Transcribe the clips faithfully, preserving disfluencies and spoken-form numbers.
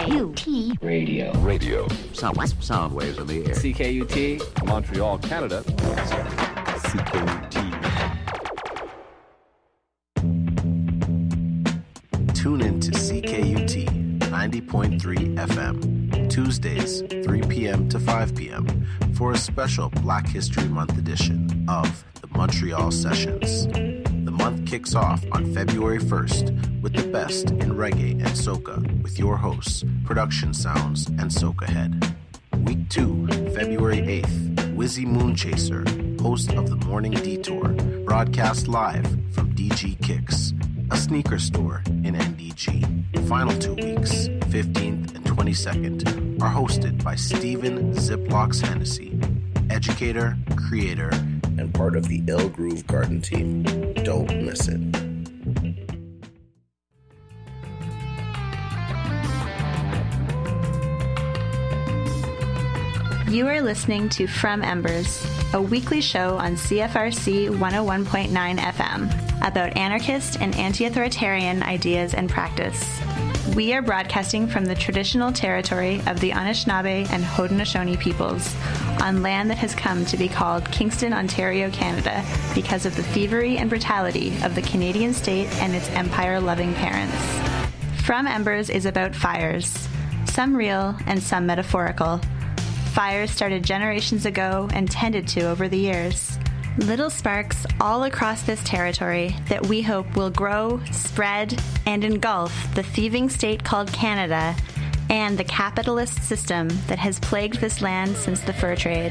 U T Radio. Radio. Sound, sound waves in the air. C K U T. Montreal, Canada. C K U T. Tune in to C K U T ninety point three F M, Tuesdays, three p.m. to five p.m. for a special Black History Month edition of the Montreal Sessions. The month kicks off on February first with the best in reggae and soca with your hosts, Production Sounds and Soca Head. Week two, February eighth, Wizzy Moonchaser, host of the Morning Detour, broadcast live from D G Kicks, a sneaker store in N D G. The final two weeks, fifteenth and twenty-second, are hosted by Stephen Ziplocks Hennessy, educator, creator, and part of the Ill Groove Garden team. Don't miss it. You are listening to From Embers, a weekly show on C F R C one oh one point nine F M about anarchist and anti-authoritarian ideas and practice. We are broadcasting from the traditional territory of the Anishinaabe and Haudenosaunee peoples on land that has come to be called Kingston, Ontario, Canada because of the thievery and brutality of the Canadian state and its empire-loving parents. From Embers is about fires, some real and some metaphorical. Fires started generations ago and tended to over the years. Little sparks all across this territory that we hope will grow, spread, and engulf the thieving state called Canada and the capitalist system that has plagued this land since the fur trade.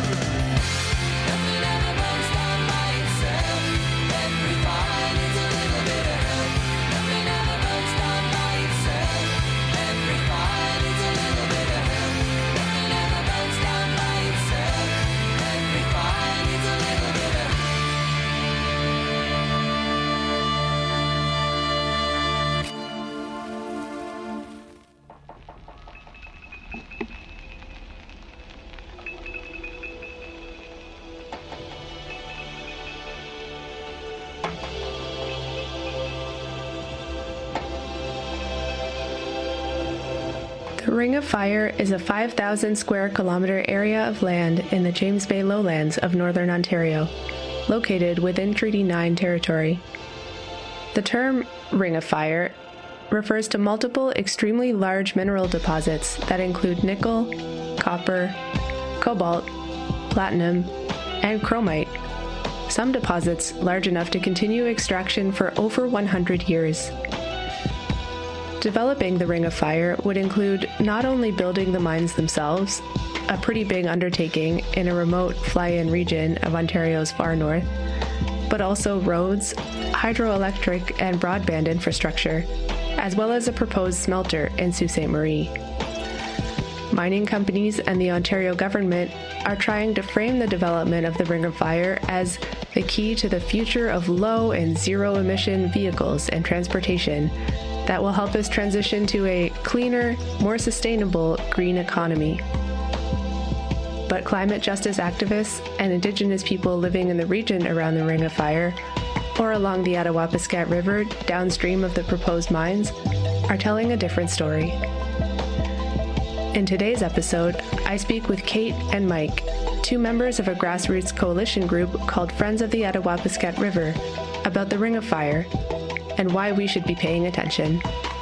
The Ring of Fire is a five thousand square kilometer area of land in the James Bay lowlands of northern Ontario, located within Treaty nine territory. The term Ring of Fire refers to multiple extremely large mineral deposits that include nickel, copper, cobalt, platinum, and chromite. Some deposits large enough to continue extraction for over one hundred years. Developing the Ring of Fire would include not only building the mines themselves, a pretty big undertaking in a remote fly-in region of Ontario's far north, but also roads, hydroelectric and broadband infrastructure, as well as a proposed smelter in Sault Ste. Marie. Mining companies and the Ontario government are trying to frame the development of the Ring of Fire as the key to the future of low and zero-emission vehicles and transportation that will help us transition to a cleaner, more sustainable green economy. But climate justice activists and Indigenous people living in the region around the Ring of Fire, or along the Attawapiskat River downstream of the proposed mines, are telling a different story. In today's episode, I speak with Kate and Mike, two members of a grassroots coalition group called Friends of the Attawapiskat River, about the Ring of Fire and why we should be paying attention.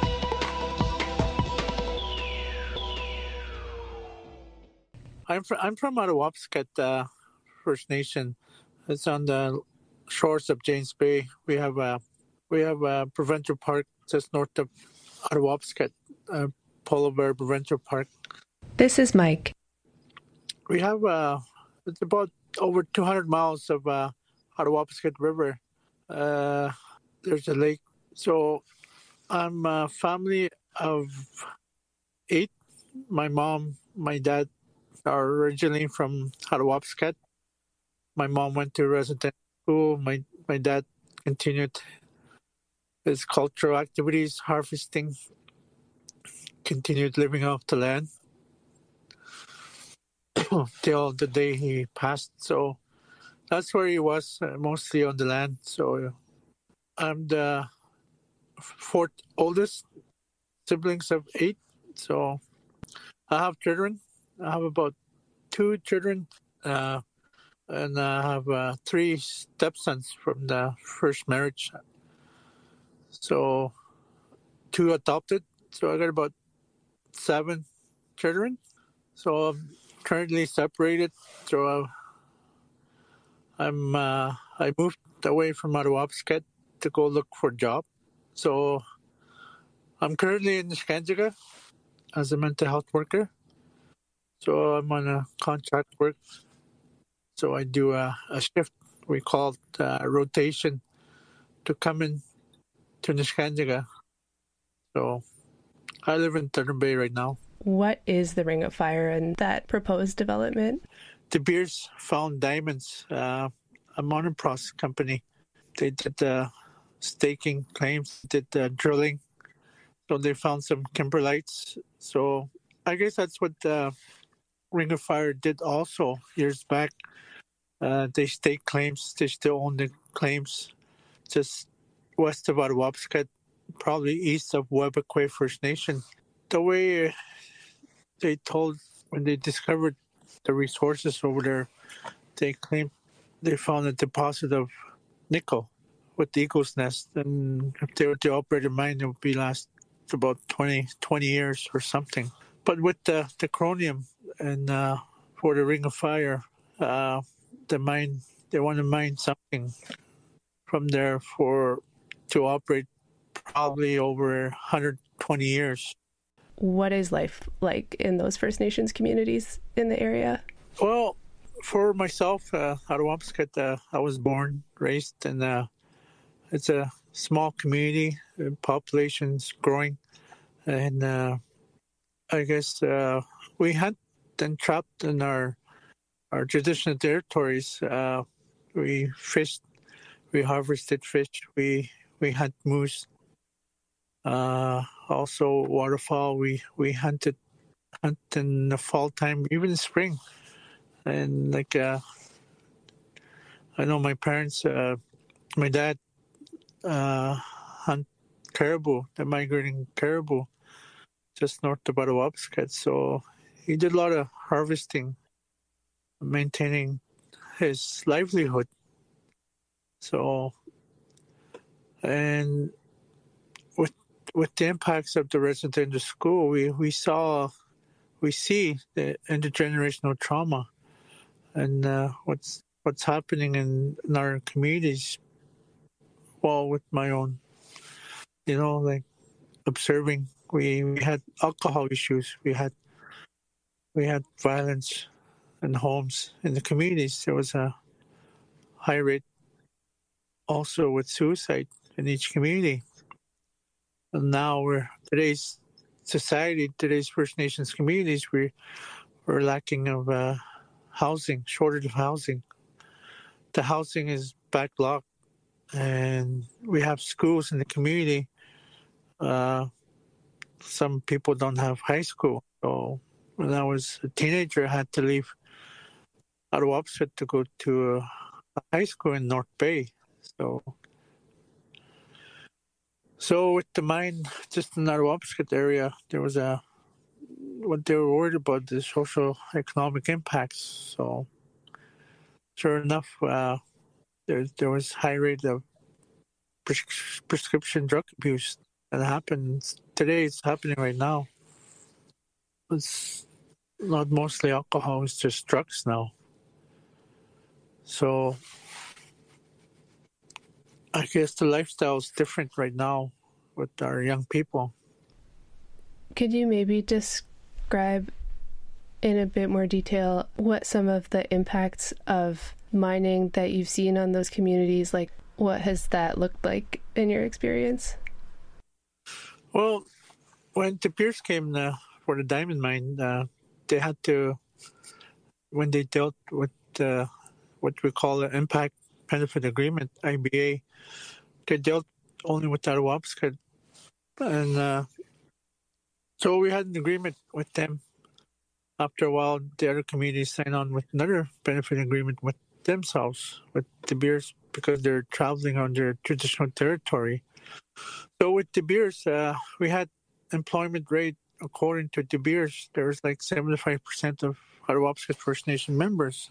I'm from, I'm from Attawapiskat uh, First Nation. It's on the shores of James Bay. We have a we have a provincial park just north of Attawapiskat, uh, Polar Bear Provincial Park. This is Mike. We have uh, it's about over two hundred miles of uh, Attawapiskat River. Uh, there's a lake. So I'm a family of eight. My mom, my dad are originally from Attawapiskat. My mom went to residential school. My, my dad continued his cultural activities, harvesting, continued living off the land till the day he passed. So that's where he was, uh, mostly on the land. So I'm the fourth oldest siblings of eight. So I have children. I have about two children, uh, and I have uh, three stepsons from the first marriage. So two adopted. So I got about seven children. So I'm currently separated. So uh, I'm uh, I moved away from Arawapskat to go look for a job. So I'm currently in Niskanjaga as a mental health worker. So I'm on a contract work. So I do a, a shift. We call it uh, rotation to come in to Niskanjaga. So I live in Thunder Bay right now. What is the Ring of Fire and that proposed development? De Beers found diamonds, uh, a monopross company. They did the staking claims, did the drilling. So they found some kimberlites. So I guess that's what the Ring of Fire did also years back. Uh, they staked claims. They still own the claims just west of Arawapskat, probably east of Webequie First Nation. The way they told when they discovered the resources over there, they claimed they found a deposit of nickel with the Eagle's Nest. And if they were to operate a mine, it would be last about twenty, twenty years or something. But with the, the chromium and uh, for the Ring of Fire, uh, the mine, they want to mine something from there for to operate probably over one hundred twenty years. What is life like in those First Nations communities in the area? Well, for myself, uh, Arawapskat, uh, I was born, raised, and uh, it's a small community. The population's growing, and uh, I guess uh, we hunt and trapped in our our traditional territories. Uh, we fished, we harvested fish, we we hunt moose. Uh, also waterfowl. We we hunted hunt in the fall time, even in spring, and like uh, I know my parents, uh, my dad, uh, hunt caribou, the migrating caribou, just north of Arawapskat. So he did a lot of harvesting, maintaining his livelihood. So, and with with the impacts of the residential school, we, we saw, we see the intergenerational trauma and uh, what's what's happening in, in our communities. Well, with my own, you know, like observing, we, we had alcohol issues, we had we had violence in homes in the communities. There was a high rate also with suicide in each community. And now we're today's society, today's First Nations communities, we we're lacking of uh, housing, shortage of housing. The housing is backlogged, and we have schools in the community. Uh, some people don't have high school. So when I was a teenager, I had to leave Arawapskat to go to a high school in North Bay. So. So with the mine, just in the Arawapskat area, there was a, what they were worried about, the social economic impacts. So sure enough, uh, there there was high rate of pres- prescription drug abuse that happens today. It's happening right now. It's not mostly alcohol; it's just drugs now. So I guess the lifestyle is different right now with our young people. Could you maybe describe in a bit more detail what some of the impacts of mining that you've seen on those communities, like what has that looked like in your experience? Well, when De Beers came uh, for the diamond mine, uh, they had to, when they dealt with uh, what we call an impact benefit agreement, I B A, they dealt only with Arawapskat. And uh, so we had an agreement with them. After a while, the other communities signed on with another benefit agreement with themselves, with De Beers, because they're traveling on their traditional territory. So with De Beers, uh, we had employment rate according to De Beers, there's like seventy-five percent of Arawapskat First Nation members.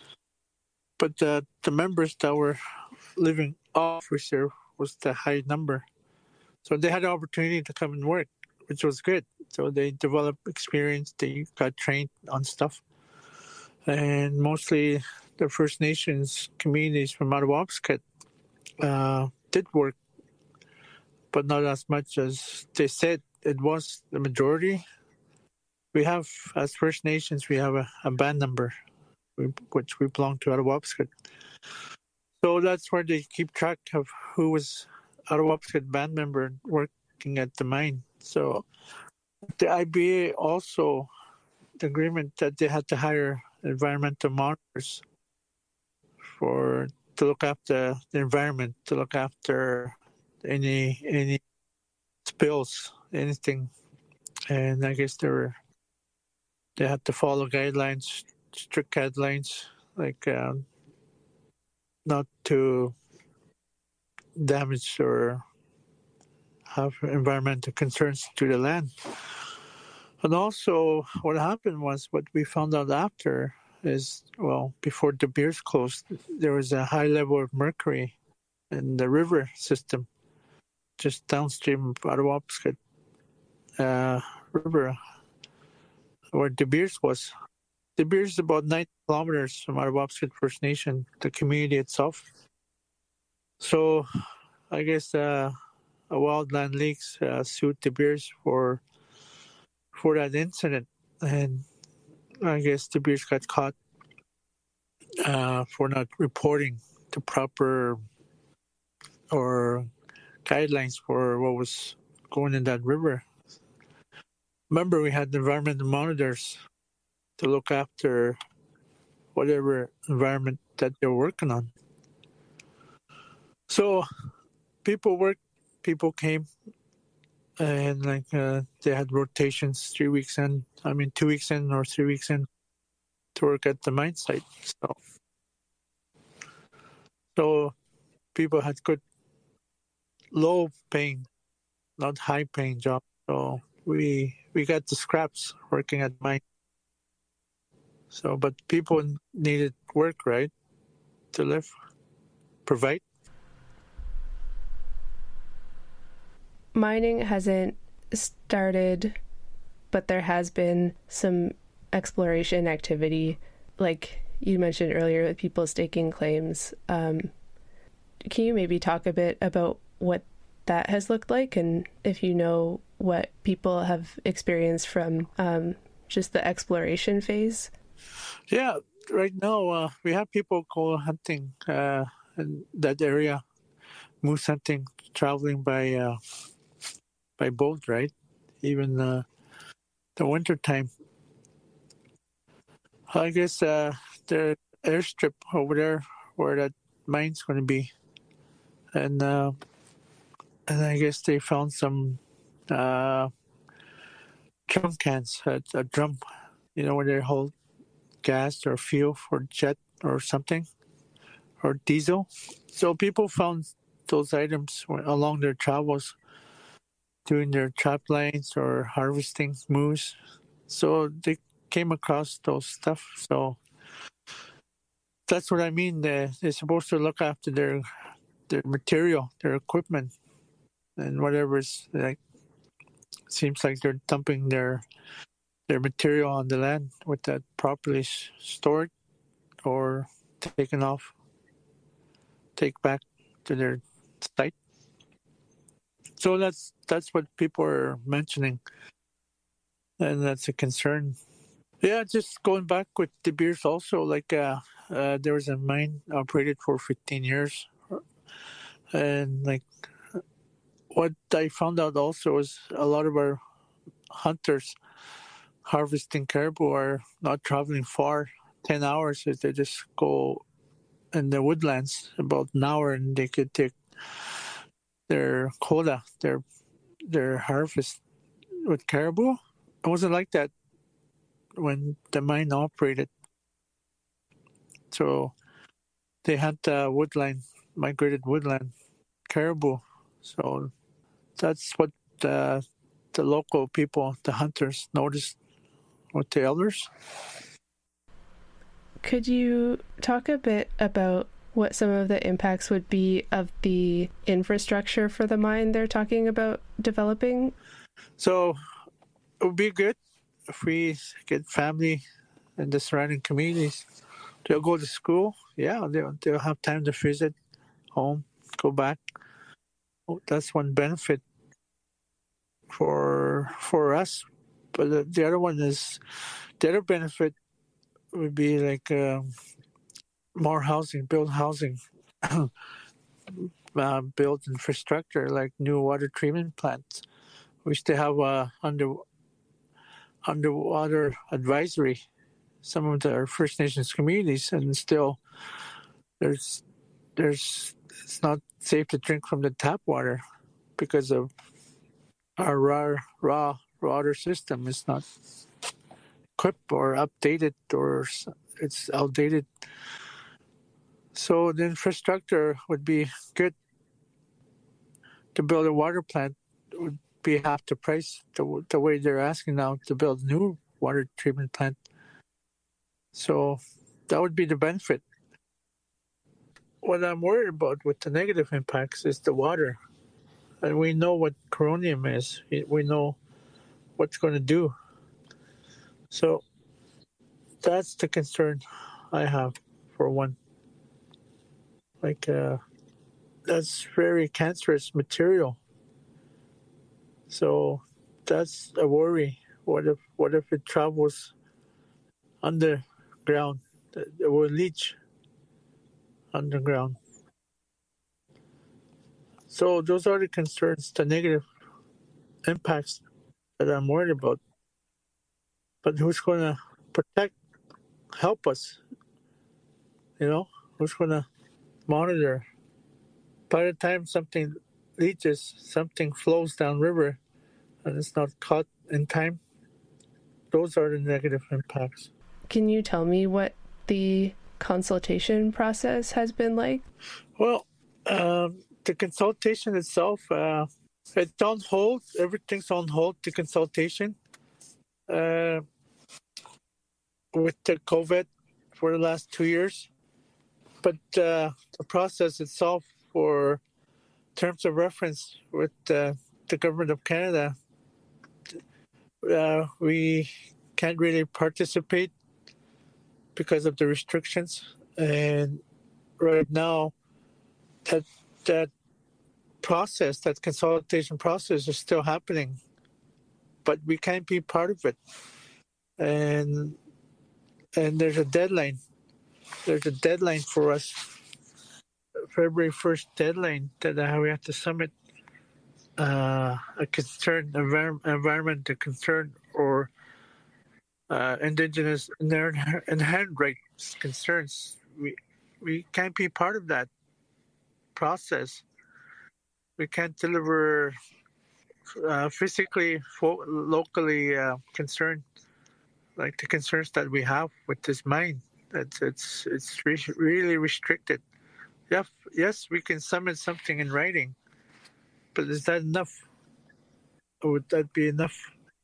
But uh, the members that were living off reserve was the high number. So they had the opportunity to come and work, which was good. So they developed experience, they got trained on stuff. And mostly the First Nations communities from Arawapskat uh, did work, but not as much as they said it was the majority. We have, as First Nations, we have a, a band number, which we belong to Arawapskat. So that's where they keep track of who was Arawapskat band member working at the mine. So the I B A also, the agreement that they had to hire environmental monitors for to look after the environment, to look after any any spills, anything. And I guess they were they had to follow guidelines, strict guidelines, like um, not to damage or have environmental concerns to the land. And also, what happened was, what we found out after is, well, before De Beers closed, there was a high level of mercury in the river system, just downstream of Arawapskat uh, River, where De Beers was. De Beers is about ninety kilometers from Arawapskat First Nation, the community itself. So, I guess uh, a Wildland Leagues uh, sued De Beers for for that incident, and I guess De Beers got caught uh, for not reporting the proper or guidelines for what was going in that river. Remember, we had environmental monitors to look after whatever environment that they're working on. So people worked, people came, and like uh, they had rotations, three weeks in, I mean two weeks in or three weeks in to work at the mine site. So, so people had good, low paying, not high paying job. So we we got the scraps working at mine. So, but people needed work, right, to live, provide. Mining hasn't started, but there has been some exploration activity, like you mentioned earlier, with people staking claims. Um, can you maybe talk a bit about what that has looked like, and if you know what people have experienced from um, just the exploration phase? Yeah, right now uh, we have people go hunting uh, in that area, moose hunting, traveling by uh, by boat, right? Even uh, the winter time. I guess uh, the airstrip over there where that mine's going to be, and uh, and I guess they found some uh, drum cans, a, a drum, you know, where they hold gas or fuel for jet or something, or diesel. So people found those items along their travels, doing their trap lines or harvesting moose. So they came across those stuff. So that's what I mean. They're, they're supposed to look after their their material, their equipment, and whatever's like. Seems like they're dumping their their material on the land with that properly stored or taken off, take back to their site. So that's that's what people are mentioning, and that's a concern. Yeah, just going back with De Beers also, like uh, uh, there was a mine operated for fifteen years, and like what I found out also is a lot of our hunters harvesting caribou are not traveling far, ten hours. They just go in the woodlands about an hour, and they could take their quota, their their harvest with caribou. It wasn't like that when the mine operated. So they had uh, woodland, migrated woodland caribou. So that's what uh, the local people, the hunters, noticed with the elders. Could you talk a bit about what some of the impacts would be of the infrastructure for the mine they're talking about developing? So it would be good if we get family in the surrounding communities. They'll go to school. Yeah, they'll, they'll have time to visit home, go back. Oh, that's one benefit for for us. But the, the other one is, the other benefit would be like uh, more housing, build housing, uh, build infrastructure like new water treatment plants. We still have uh, under underwater advisory, some of the First Nations communities, and still there's there's it's not safe to drink from the tap water because of our raw raw water system is not equipped or updated, or it's outdated. So the infrastructure would be good. To build a water plant would be half the price, the, the way they're asking now to build a new water treatment plant. So that would be the benefit. What I'm worried about with the negative impacts is the water. And we know what coronium is. We know what's going to do. So that's the concern I have, for one. Like, uh, that's very cancerous material. So that's a worry. What if what if it travels underground? It will leach underground. So those are the concerns, the negative impacts that I'm worried about. But who's going to protect, help us? You know, who's going to monitor? By the time something leaches, something flows downriver, and it's not caught in time, those are the negative impacts. Can you tell me what the consultation process has been like? Well, um, the consultation itself, uh, it's on hold. Everything's on hold, the consultation. Uh, with the COVID for the last two years. But uh, the process itself for terms of reference with uh, the government of Canada, uh, we can't really participate because of the restrictions. And right now, that that process, that consultation process is still happening, but we can't be part of it. And and there's a deadline. There's a deadline for us, February first deadline, that uh, we have to submit uh, a concern, envir- environment, a concern, or uh, Indigenous inherent, inherent rights concerns. We we can't be part of that process. We can't deliver uh, physically, fo- locally uh, concerned, like the concerns that we have with this mine. It's it's it's re- really restricted. Yes, yes, we can summon something in writing, but is that enough? Or would that be enough?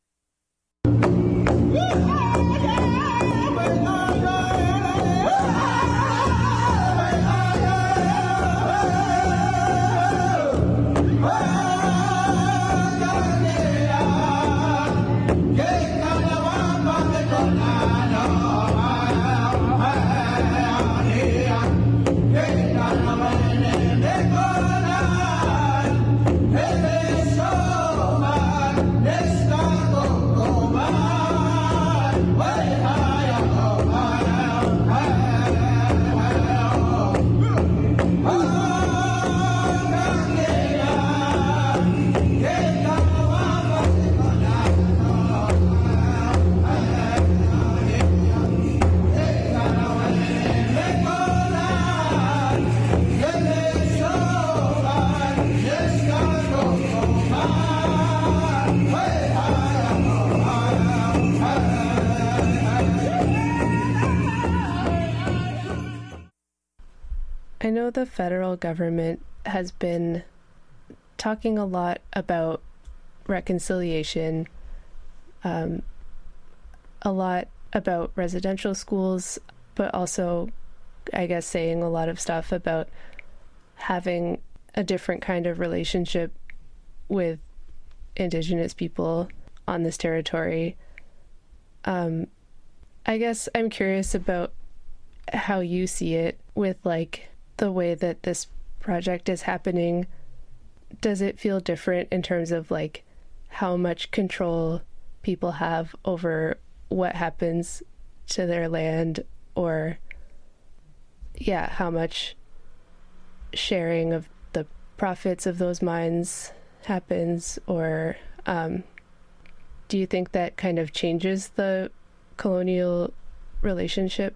I know the federal government has been talking a lot about reconciliation, um, a lot about residential schools, but also, I guess, saying a lot of stuff about having a different kind of relationship with Indigenous people on this territory. Um, I guess I'm curious about how you see it with, like, the way that this project is happening. Does it feel different in terms of, like, how much control people have over what happens to their land, or, yeah, how much sharing of the profits of those mines happens, or um, do you think that kind of changes the colonial relationship?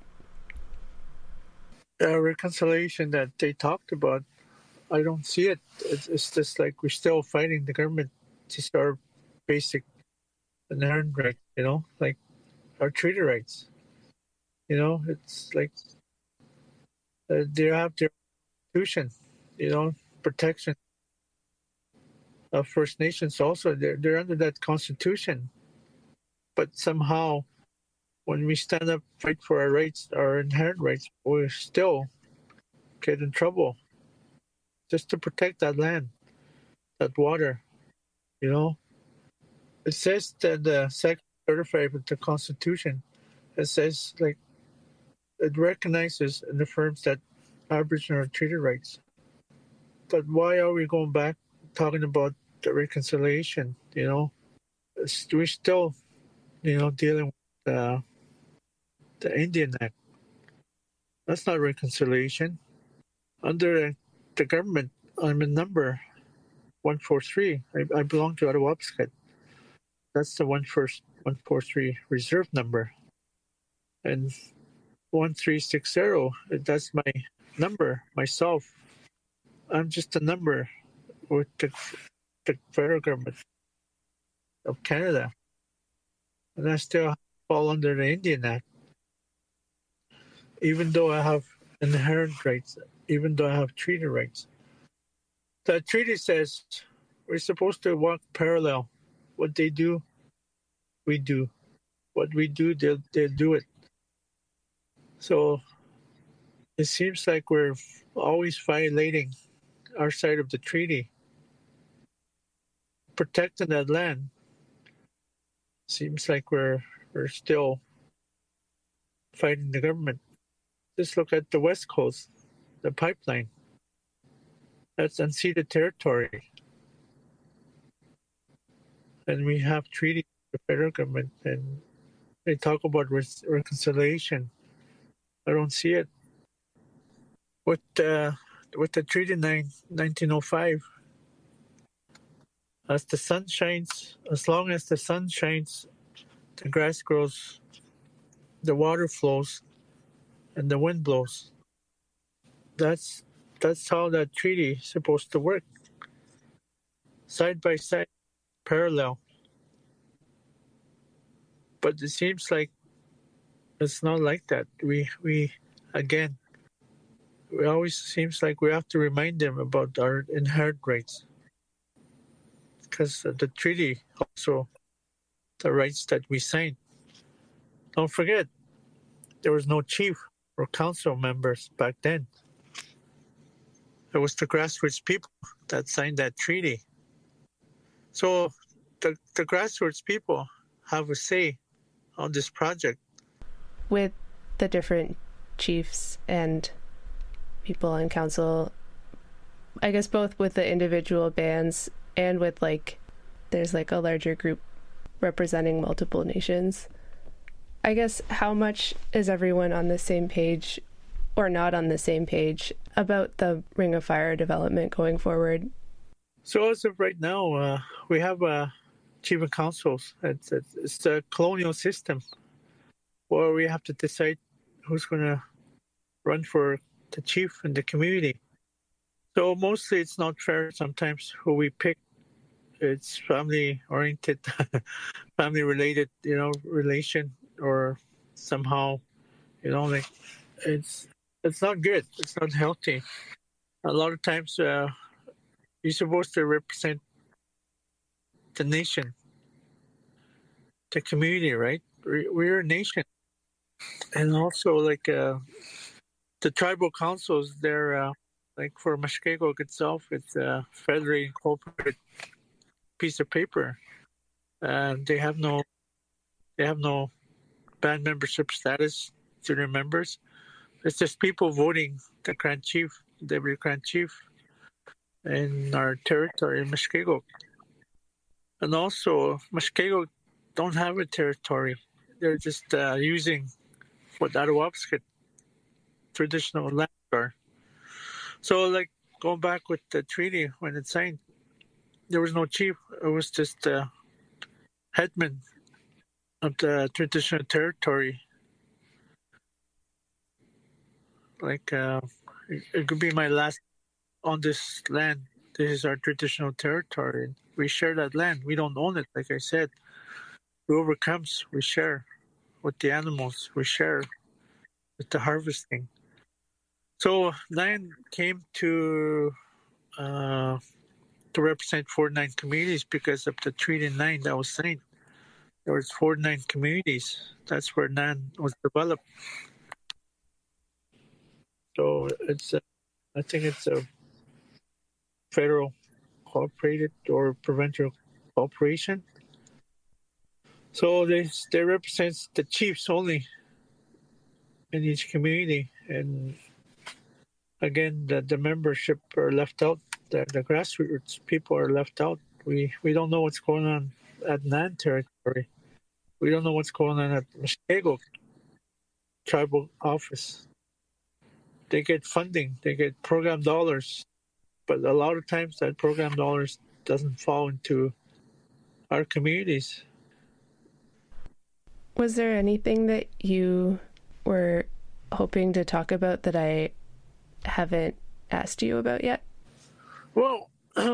Uh, reconciliation that they talked about, I don't see it. It's, it's just like we're still fighting the government to start basic inherent rights, you know, like our treaty rights. You know, it's like uh, they have their constitution, you know, protection of First Nations also. They're, they're under that constitution. But somehow, when we stand up, fight for our rights, our inherent rights, we still get in trouble just to protect that land, that water, you know. It says that the second certified with the Constitution, it says, like, it recognizes and affirms that Aboriginal treaty rights. But why are we going back talking about the reconciliation, you know? It's, we're still, you know, dealing with uh, the Indian Act. That's not reconciliation. Under the government, I'm a number one forty-three. I, I belong to Attawapiskat. That's the one first one forty-three reserve number. And one three six zero, that's my number, myself. I'm just a number with the, the federal government of Canada. And I still fall under the Indian Act. Even though I have inherent rights, even though I have treaty rights. The treaty says we're supposed to walk parallel. What they do, we do. What we do, they'll, they'll do it. So it seems like we're always violating our side of the treaty. Protecting that land. Seems like we're we're still fighting the government. Just look at the West Coast, the pipeline. That's unceded territory. And we have treaty with the federal government, and they talk about re- reconciliation. I don't see it. With, uh, with the Treaty nine, nineteen oh five, as the sun shines, as long as the sun shines, the grass grows, the water flows, and the wind blows. That's that's how that treaty is supposed to work. Side by side, parallel. But it seems like it's not like that. We we again, it always seems like we have to remind them about our inherent rights. Because the treaty also, the rights that we signed. Don't forget, there was no chief or council members back then. It was the grassroots people that signed that treaty. So the, the grassroots people have a say on this project. With the different chiefs and people on council, I guess both with the individual bands and with, like, there's like a larger group representing multiple nations. I guess how much is everyone on the same page or not on the same page about the Ring of Fire development going forward? So as of right now, uh, we have uh, chief and councils. It's, it's, it's the colonial system where we have to decide who's going to run for the chief in the community. So mostly it's not fair sometimes who we pick. It's family-oriented, family-related, you know, relation, or somehow, you know, like it's it's not good. It's not healthy. A lot of times uh, you're supposed to represent the nation, the community, right? We're, we're a nation. And also, like, uh, the tribal councils, they're, uh, like, for Mushkegowuk itself, it's a federally incorporated piece of paper. Uh, they have no, they have no band membership status to their members. It's just people voting the Grand Chief, Deputy Grand Chief, in our territory in Mushkegowuk. And also, Mushkegowuk don't have a territory. They're just uh, using what Attawapiskat traditional land are. So, like, going back with the treaty, when it's signed, there was no chief. It was just uh, headman of the traditional territory. Like, uh, it, it could be my last on this land. This is our traditional territory. We share that land. We don't own it, like I said. Whoever comes, we share with the animals. We share with the harvesting. So Nine came to uh, to represent forty-nine communities because of the Treaty nine that was signed. There was forty-nine communities. That's where Nine was developed. So it's, a, I think it's a federal cooperated or provincial cooperation. So they they represent the chiefs only in each community, and again, the, the membership are left out. The, the grassroots people are left out. We we don't know what's going on at Nan territory. We don't know what's going on at Mushkegowuk tribal office. They get funding, they get program dollars, but a lot of times that program dollars doesn't fall into our communities. Was there anything that you were hoping to talk about that I haven't asked you about yet? Well,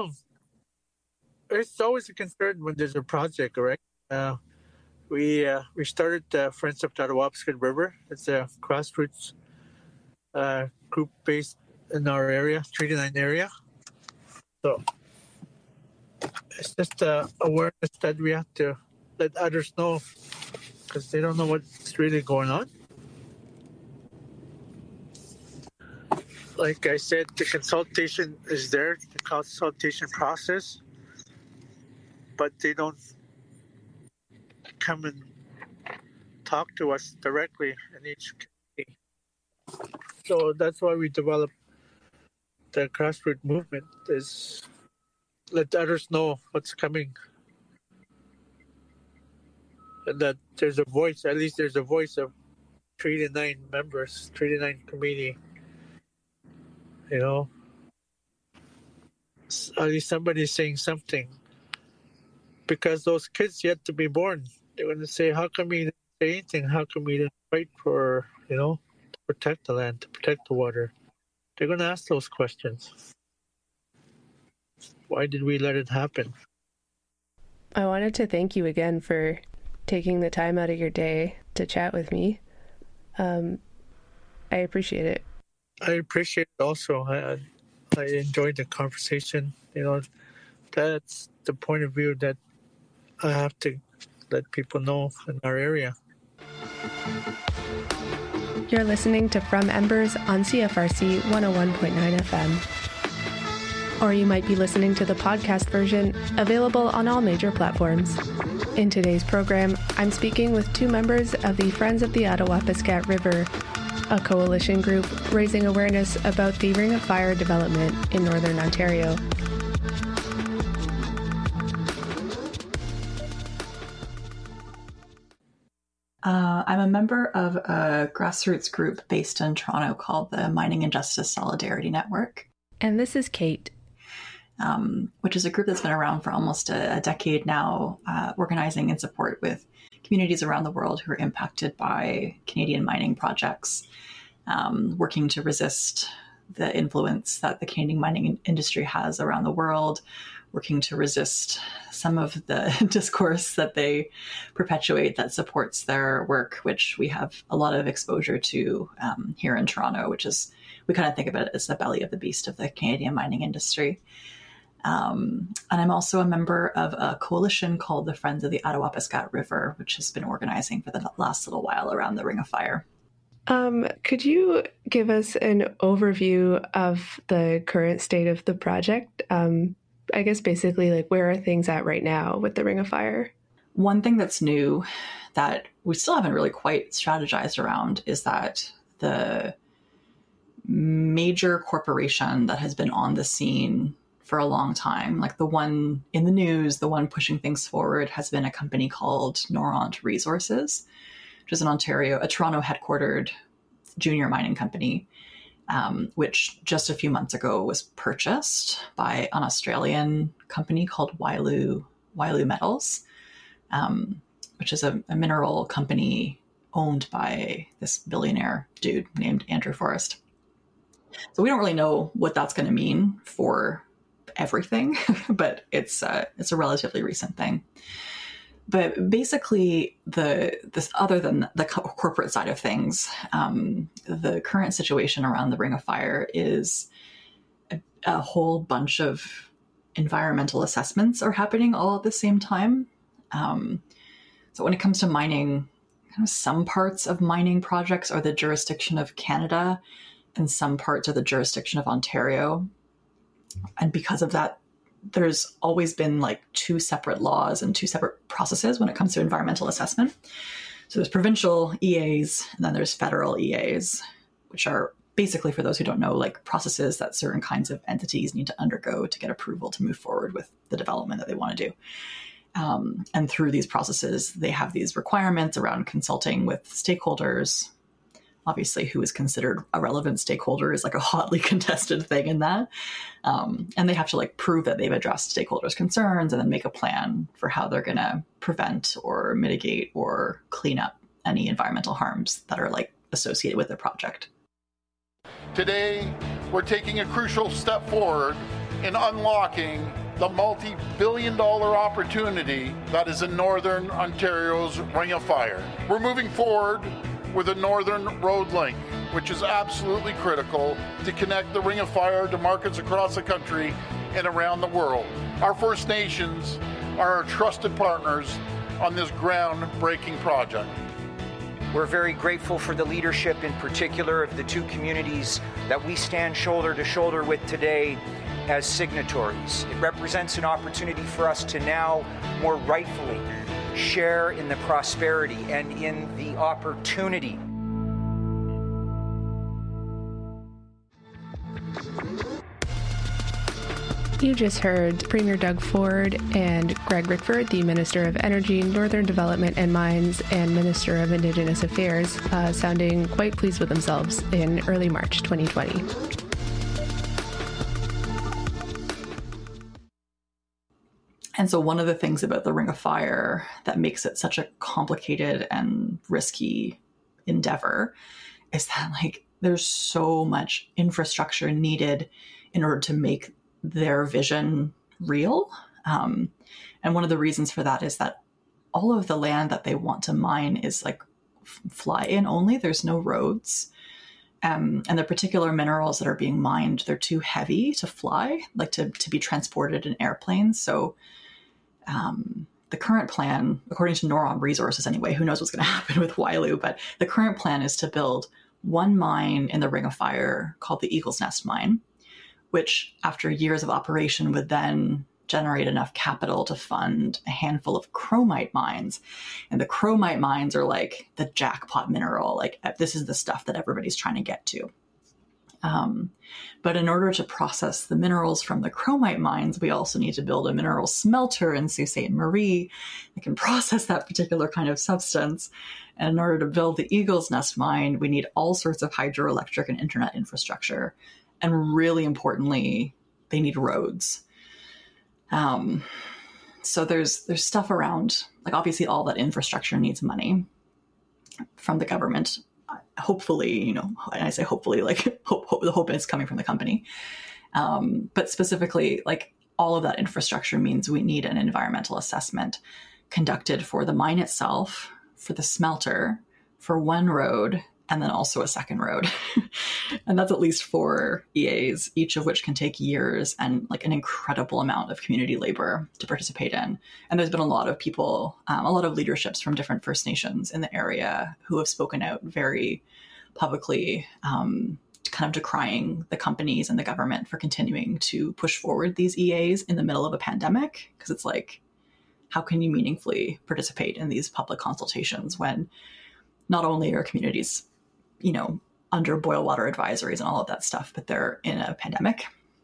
it's always a concern when there's a project, right? Uh, we uh, we started uh, Friends of the Attawapiskat River. It's a grassroots uh, group based in our area, Treaty nine area. So it's just uh, awareness that we have to let others know, because they don't know what's really going on. Like I said, the consultation is there, the consultation process, but they don't come and talk to us directly in each community. So that's why we developed the grassroots movement, is let others know what's coming. And that there's a voice, at least there's a voice of Treaty nine members, Treaty nine community. You know, at least somebody's saying something. Because those kids yet to be born, they're going to say, how come we didn't say anything? How come we didn't fight for, you know, to protect the land, to protect the water? They're going to ask those questions. Why did we let it happen? I wanted to thank you again for taking the time out of your day to chat with me. Um, I appreciate it. I appreciate it also. I, I enjoyed the conversation. You know, that's the point of view that I have to let people know in our area. You're listening to From Embers on C F R C one oh one point nine F M. Or you might be listening to the podcast version, available on all major platforms. In today's program, I'm speaking with two members of the Friends of the Attawapiskat River, a coalition group raising awareness about the Ring of Fire development in Northern Ontario. Uh, I'm a member of a grassroots group based in Toronto called the Mining and Justice Solidarity Network. And this is Kate. Um, which is a group that's been around for almost a, a decade now, uh, organizing in support with communities around the world who are impacted by Canadian mining projects, um, working to resist the influence that the Canadian mining industry has around the world, working to resist some of the discourse that they perpetuate that supports their work, which we have a lot of exposure to um, here in Toronto, which is, we kind of think of it as the belly of the beast of the Canadian mining industry. Um, and I'm also a member of a coalition called the Friends of the Attawapiskat River, which has been organizing for the last little while around the Ring of Fire. Um, could you give us an overview of the current state of the project? Um, I guess basically, like, where are things at right now with the Ring of Fire? One thing that's new that we still haven't really quite strategized around is that the major corporation that has been on the scene for a long time, like the one in the news, the one pushing things forward, has been a company called Noront Resources, which is an Ontario, a Toronto headquartered junior mining company, um, which just a few months ago was purchased by an Australian company called Wyloo, Wyloo Metals, um, which is a, a mineral company owned by this billionaire dude named Andrew Forrest. So we don't really know what that's going to mean for everything, but it's uh, it's a relatively recent thing. But basically, the this other than the co- corporate side of things, um, the current situation around the Ring of Fire is a, a whole bunch of environmental assessments are happening all at the same time. Um, so when it comes to mining, kind of some parts of mining projects are the jurisdiction of Canada, and some parts are the jurisdiction of Ontario. And because of that, there's always been like two separate laws and two separate processes when it comes to environmental assessment. So there's provincial E As, and then there's federal E As, which are basically, for those who don't know, like processes that certain kinds of entities need to undergo to get approval to move forward with the development that they want to do. Um, and through these processes, they have these requirements around consulting with stakeholders. Obviously, who is considered a relevant stakeholder is like a hotly contested thing in that. Um, and they have to like prove that they've addressed stakeholders' concerns and then make a plan for how they're going to prevent or mitigate or clean up any environmental harms that are like associated with the project. Today, we're taking a crucial step forward in unlocking the multi-billion dollar opportunity that is in Northern Ontario's Ring of Fire. We're moving forward with a Northern Road Link, which is absolutely critical to connect the Ring of Fire to markets across the country and around the world. Our First Nations are our trusted partners on this groundbreaking project. We're very grateful for the leadership, in particular, of the two communities that we stand shoulder to shoulder with today as signatories. It represents an opportunity for us to now more rightfully share in the prosperity and in the opportunity. You just heard Premier Doug Ford and Greg Rickford, the Minister of Energy, Northern Development and Mines, and Minister of Indigenous Affairs, uh, sounding quite pleased with themselves in early March twenty twenty. And so one of the things about the Ring of Fire that makes it such a complicated and risky endeavor is that like there's so much infrastructure needed in order to make their vision real. Um, and one of the reasons for that is that all of the land that they want to mine is like f- fly in only. There's no roads. Um, and the particular minerals that are being mined, they're too heavy to fly, like to, to be transported in airplanes. So Um, the current plan, according to Noront Resources anyway, who knows what's going to happen with Wyloo, but the current plan is to build one mine in the Ring of Fire called the Eagle's Nest Mine, which after years of operation would then generate enough capital to fund a handful of chromite mines. And the chromite mines are like the jackpot mineral. Like this is the stuff that everybody's trying to get to. Um, but in order to process the minerals from the chromite mines, we also need to build a mineral smelter in Sault Ste. Marie that can process that particular kind of substance. And in order to build the Eagle's Nest mine, we need all sorts of hydroelectric and internet infrastructure. And really importantly, they need roads. Um, so there's there's stuff around, like obviously all that infrastructure needs money from the government. Hopefully, you know, and I say hopefully, like hope, hope the hope is coming from the company. Um, but specifically, like all of that infrastructure means we need an environmental assessment conducted for the mine itself, for the smelter, for one road, and then also a second road. And that's at least four E As, each of which can take years and like an incredible amount of community labor to participate in. And there's been a lot of people, um, a lot of leaderships from different First Nations in the area who have spoken out very publicly, um, kind of decrying the companies and the government for continuing to push forward these E As in the middle of a pandemic. Because it's like, how can you meaningfully participate in these public consultations when not only are communities, you know, under boil water advisories and all of that stuff, but they're in a pandemic.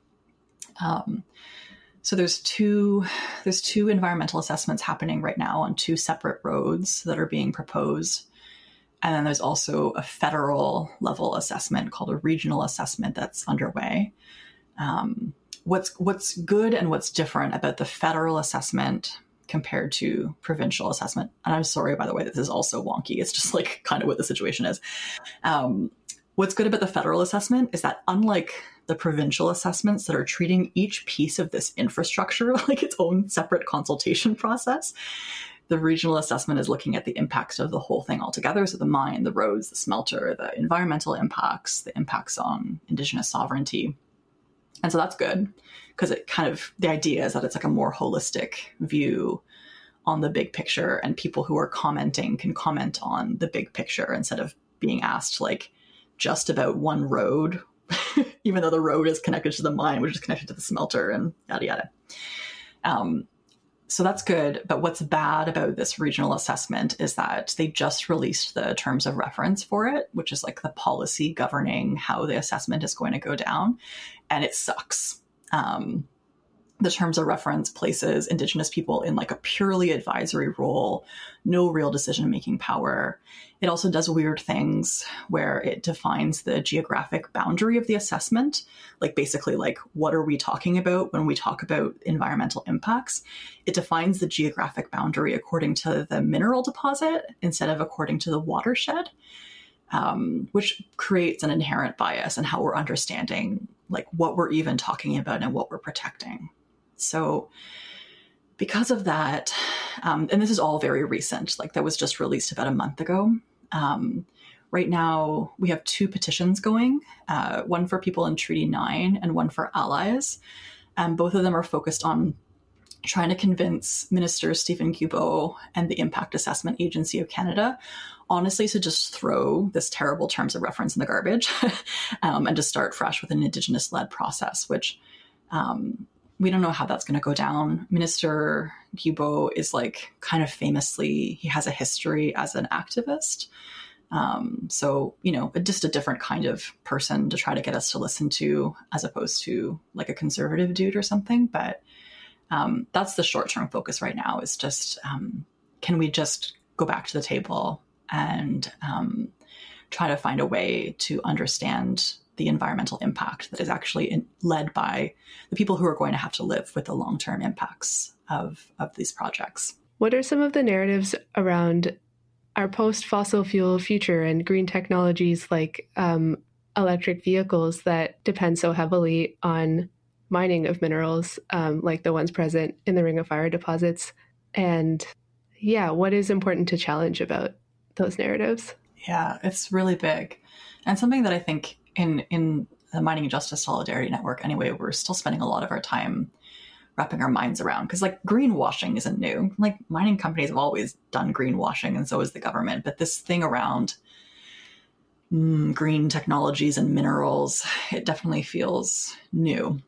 Um, so there's two, there's two environmental assessments happening right now on two separate roads that are being proposed. And then there's also a federal level assessment called a regional assessment that's underway. Um, what's, what's good and what's different about the federal assessment compared to provincial assessment. And I'm sorry, by the way, that this is also wonky. It's just like kind of what the situation is. Um, what's good about the federal assessment is that unlike the provincial assessments that are treating each piece of this infrastructure like its own separate consultation process, the regional assessment is looking at the impacts of the whole thing altogether. So the mine, the roads, the smelter, the environmental impacts, the impacts on Indigenous sovereignty. And so that's good. Because it kind of, the idea is that it's like a more holistic view on the big picture, and people who are commenting can comment on the big picture instead of being asked like just about one road, even though the road is connected to the mine, which is connected to the smelter and yada, yada. Um, so that's good. But what's bad about this regional assessment is that they just released the terms of reference for it, which is like the policy governing how the assessment is going to go down. And it sucks. Um, the terms of reference places Indigenous people in like a purely advisory role, no real decision-making power. It also does weird things where it defines the geographic boundary of the assessment. Like basically like, what are we talking about when we talk about environmental impacts? It defines the geographic boundary according to the mineral deposit instead of according to the watershed, um, which creates an inherent bias in how we're understanding like what we're even talking about and what we're protecting. So because of that, um, and this is all very recent, like that was just released about a month ago. Um, right now we have two petitions going, uh, one for people in Treaty nine and one for allies. Um, both of them are focused on trying to convince Minister Stephen Guilbeault and the Impact Assessment Agency of Canada, honestly, to just throw this terrible terms of reference in the garbage um, and to start fresh with an Indigenous-led process, which um, we don't know how that's going to go down. Minister Guilbeault is like kind of famously, he has a history as an activist. Um, so, you know, just a different kind of person to try to get us to listen to as opposed to like a conservative dude or something. But um, that's the short-term focus right now is just, um, can we just go back to the table and um, try to find a way to understand the environmental impact that is actually in, led by the people who are going to have to live with the long-term impacts of, of these projects. What are some of the narratives around our post-fossil fuel future and green technologies like um, electric vehicles that depend so heavily on mining of minerals, um, like the ones present in the Ring of Fire deposits? And yeah, what is important to challenge about those narratives? Yeah, it's really big. And something that I think in, in the Mining Justice Solidarity Network, anyway, we're still spending a lot of our time wrapping our minds around, because like greenwashing isn't new. Like mining companies have always done greenwashing, and so has the government. But this thing around mm, green technologies and minerals, it definitely feels new.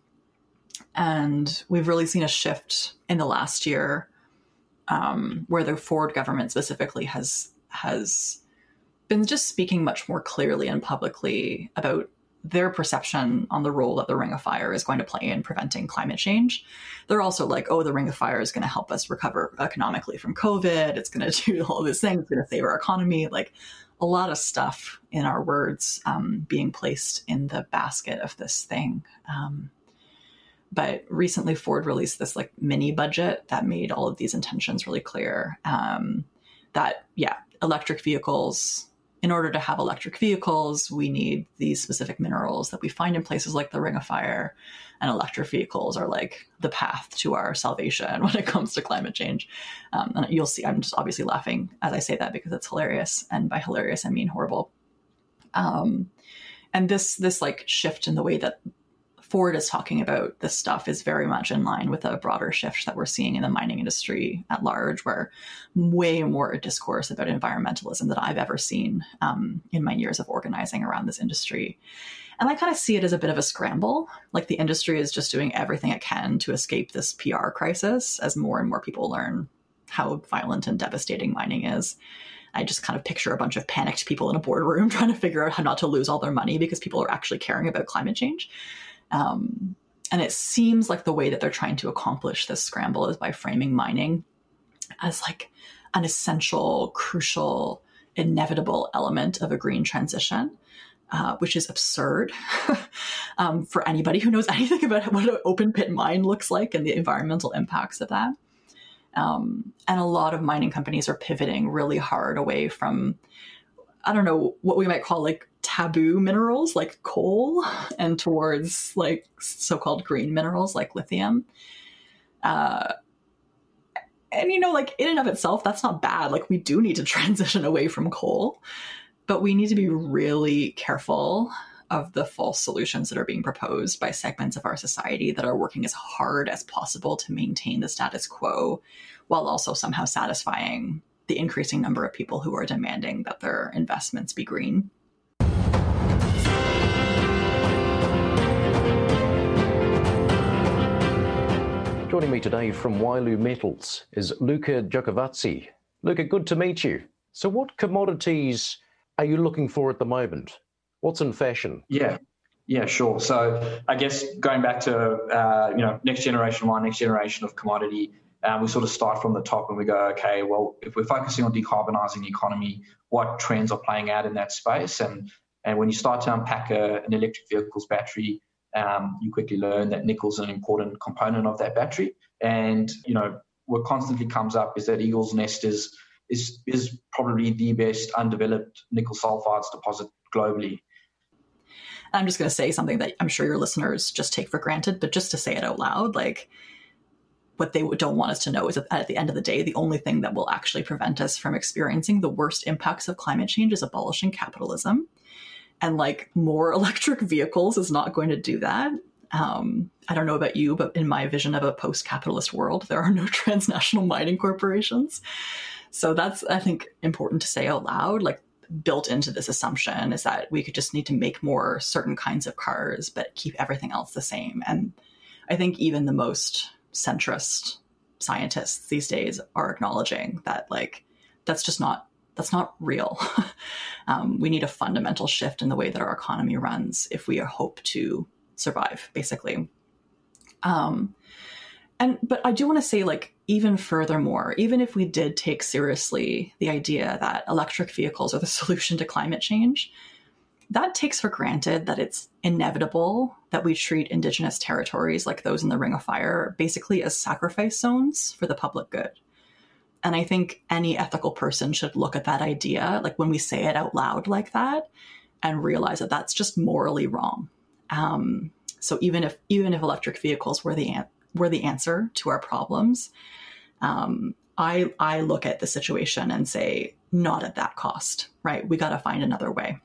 And we've really seen a shift in the last year um, where the Ford government specifically has has been just speaking much more clearly and publicly about their perception on the role that the Ring of Fire is going to play in preventing climate change. They're also like, oh, the Ring of Fire is going to help us recover economically from COVID. It's going to do all these things. It's going to save our economy. Like a lot of stuff in our words um, being placed in the basket of this thing. Um, but recently Ford released this like mini budget that made all of these intentions really clear. Um, that, yeah, electric vehicles, in order to have electric vehicles, we need these specific minerals that we find in places like the Ring of Fire, and electric vehicles are like the path to our salvation when it comes to climate change. Um, and you'll see, I'm just obviously laughing as I say that because it's hilarious. And by hilarious, I mean horrible. Um, and this this like shift in the way that Ford is talking about this stuff is very much in line with a broader shift that we're seeing in the mining industry at large, where way more discourse about environmentalism than I've ever seen um, in my years of organizing around this industry. And I kind of see it as a bit of a scramble. Like the industry is just doing everything it can to escape this P R crisis as more and more people learn how violent and devastating mining is. I just kind of picture a bunch of panicked people in a boardroom trying to figure out how not to lose all their money because people are actually caring about climate change. Um, and it seems like the way that they're trying to accomplish this scramble is by framing mining as like an essential, crucial, inevitable element of a green transition, uh, which is absurd um, for anybody who knows anything about what an open pit mine looks like and the environmental impacts of that. Um, and a lot of mining companies are pivoting really hard away from, I don't know, what we might call like taboo minerals like coal and towards like so-called green minerals like lithium. Uh, and, you know, like in and of itself, that's not bad. Like we do need to transition away from coal, but we need to be really careful of the false solutions that are being proposed by segments of our society that are working as hard as possible to maintain the status quo while also somehow satisfying the increasing number of people who are demanding that their investments be green. Joining me today from Wailu Metals is Luca Giacovazzi. Luca, good to meet you. So what commodities are you looking for at the moment? What's in fashion? Yeah, yeah, sure. So I guess going back to, uh, you know, next generation one, next generation of commodity, um, we sort of start from the top and we go, okay, well, if we're focusing on decarbonising the economy, what trends are playing out in that space? And and when you start to unpack a, an electric vehicle's battery, um, you quickly learn that nickel's an important component of that battery. And, you know, what constantly comes up is that Eagle's Nest is is is probably the best undeveloped nickel sulfides deposit globally. I'm just going to say something that I'm sure your listeners just take for granted, but just to say it out loud, like what they don't want us to know is that at the end of the day, the only thing that will actually prevent us from experiencing the worst impacts of climate change is abolishing capitalism. And like more electric vehicles is not going to do that. Um, I don't know about you, but in my vision of a post-capitalist world, there are no transnational mining corporations. So that's, I think, important to say out loud. Like, built into this assumption is that we could just need to make more certain kinds of cars, but keep everything else the same. And I think even the most centrist scientists these days are acknowledging that, like, that's just not, that's not real. um, we need a fundamental shift in the way that our economy runs if we hope to survive, basically. Um, and, but I do want to say, like, even furthermore, even if we did take seriously the idea that electric vehicles are the solution to climate change, that takes for granted that it's inevitable that we treat Indigenous territories like those in the Ring of Fire basically as sacrifice zones for the public good. And I think any ethical person should look at that idea, like when we say it out loud like that, and realize that that's just morally wrong. Um, so even if even if electric vehicles were the an- were the answer to our problems, um, I I look at the situation and say, not at that cost, right? We got to find another way.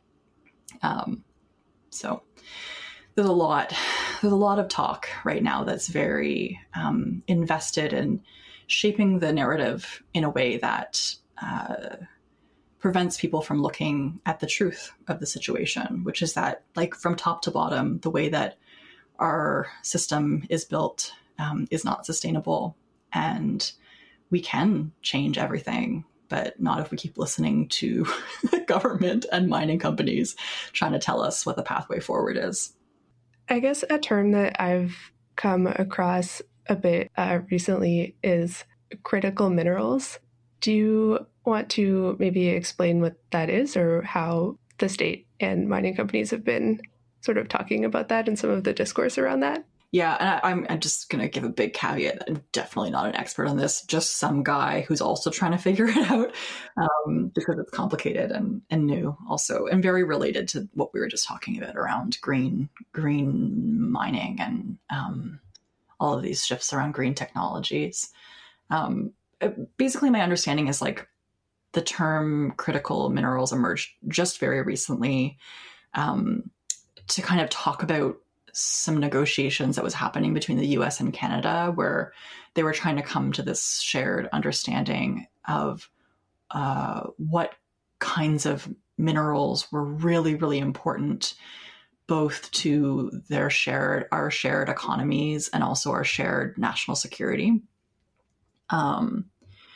Um, so there's a lot, there's a lot of talk right now that's very um, invested in shaping the narrative in a way that uh, prevents people from looking at the truth of the situation, which is that, like, from top to bottom, the way that our system is built um, is not sustainable, and we can change everything, but not if we keep listening to the government and mining companies trying to tell us what the pathway forward is. I guess a term that I've come across a bit uh, recently is critical minerals. Do you want to maybe explain what that is, or how the state and mining companies have been sort of talking about that and some of the discourse around that? Yeah, and I, I'm, I'm just going to give a big caveat that I'm definitely not an expert on this, just some guy who's also trying to figure it out um, because it's complicated and, and new also, and very related to what we were just talking about around green green mining and um, all of these shifts around green technologies. Um, basically, my understanding is, like, the term critical minerals emerged just very recently um, to kind of talk about some negotiations that was happening between the U S and Canada, where they were trying to come to this shared understanding of uh, what kinds of minerals were really, really important, both to their shared, our shared economies and also our shared national security. Um,